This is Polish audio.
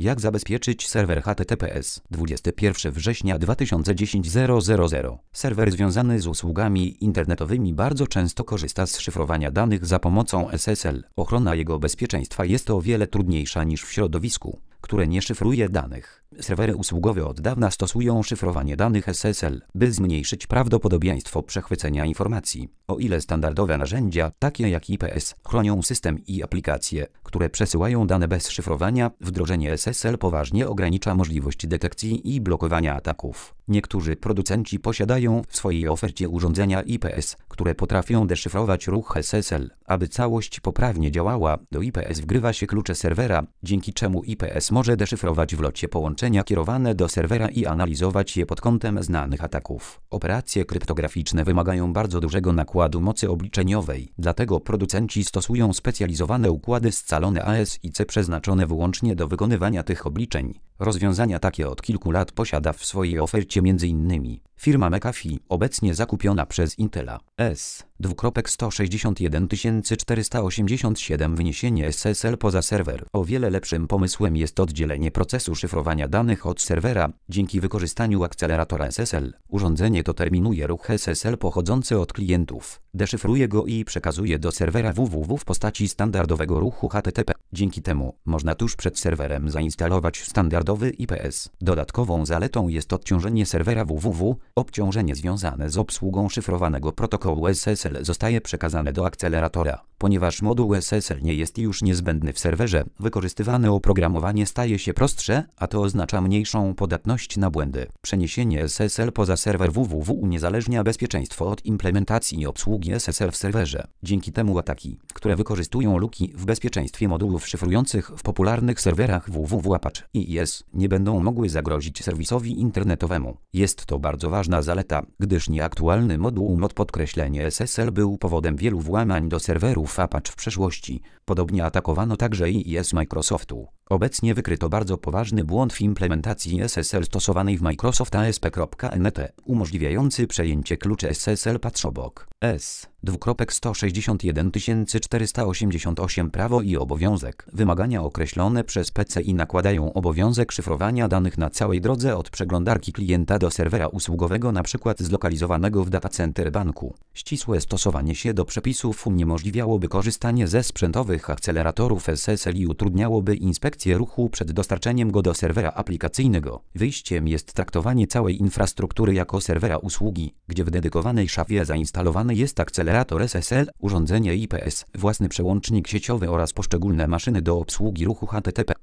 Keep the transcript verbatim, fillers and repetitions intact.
Jak zabezpieczyć serwer H T T P S? dwudziestego pierwszego września dwa tysiące dziesiątego zero zero zero. Serwer związany z usługami internetowymi bardzo często korzysta z szyfrowania danych za pomocą S S L. Ochrona jego bezpieczeństwa jest o wiele trudniejsza niż w środowisku, które nie szyfruje danych. Serwery usługowe od dawna stosują szyfrowanie danych S S L, by zmniejszyć prawdopodobieństwo przechwycenia informacji. O ile standardowe narzędzia, takie jak I P S, chronią system i aplikacje, które przesyłają dane bez szyfrowania, wdrożenie S S L poważnie ogranicza możliwość detekcji i blokowania ataków. Niektórzy producenci posiadają w swojej ofercie urządzenia I P S, które potrafią deszyfrować ruch S S L. Aby całość poprawnie działała, do I P S wgrywa się klucze serwera, dzięki czemu I P S może deszyfrować w locie połączenia kierowane do serwera i analizować je pod kątem znanych ataków. Operacje kryptograficzne wymagają bardzo dużego nakładu mocy obliczeniowej, dlatego producenci stosują specjalizowane układy scalone A S I C przeznaczone wyłącznie do wykonywania tych obliczeń. Rozwiązania takie od kilku lat posiada w swojej ofercie między innymi firma McAfee, obecnie zakupiona przez Intela. S. sto sześćdziesiąt jeden tysięcy czterysta osiemdziesiąt siedem Wyniesienie S S L poza serwer. O wiele lepszym pomysłem jest oddzielenie procesu szyfrowania danych od serwera. Dzięki wykorzystaniu akceleratora S S L, urządzenie to terminuje ruch S S L pochodzący od klientów, deszyfruje go i przekazuje do serwera www w postaci standardowego ruchu H T T P. Dzięki temu można tuż przed serwerem zainstalować standardowy I P S. Dodatkową zaletą jest odciążenie serwera www. Obciążenie związane z obsługą szyfrowanego protokołu S S L zostaje przekazane do akceleratora. Ponieważ moduł S S L nie jest już niezbędny w serwerze, wykorzystywane oprogramowanie staje się prostsze, a to oznacza mniejszą podatność na błędy. Przeniesienie S S L poza serwer www uniezależnia bezpieczeństwo od implementacji obsługi S S L w serwerze. Dzięki temu ataki, które wykorzystują luki w bezpieczeństwie modułów szyfrujących w popularnych serwerach www Apache I I S, nie będą mogły zagrozić serwisowi internetowemu. Jest to bardzo ważna zaleta, gdyż nieaktualny moduł mod podkreślenie S S L był powodem wielu włamań do serwerów Apache w przeszłości. Podobnie atakowano także I I S Microsoftu. Obecnie wykryto bardzo poważny błąd w implementacji S S L stosowanej w Microsoft A S P kropka N T, umożliwiający przejęcie kluczy S S L patrz obok. S. sto sześćdziesiąt jeden tysięcy czterysta osiemdziesiąt osiem Prawo i obowiązek. Wymagania określone przez P C I nakładają obowiązek szyfrowania danych na całej drodze od przeglądarki klienta do serwera usługowego, np. zlokalizowanego w datacenter banku. Ścisłe stosowanie się do przepisów uniemożliwiałoby korzystanie ze sprzętowych akceleratorów S S L i utrudniałoby inspekcję ruchu przed dostarczeniem go do serwera aplikacyjnego. Wyjściem jest traktowanie całej infrastruktury jako serwera usługi, gdzie w dedykowanej szafie zainstalowany jest akcelerator S S L, urządzenie I P S, własny przełącznik sieciowy oraz poszczególne maszyny do obsługi ruchu H T T P.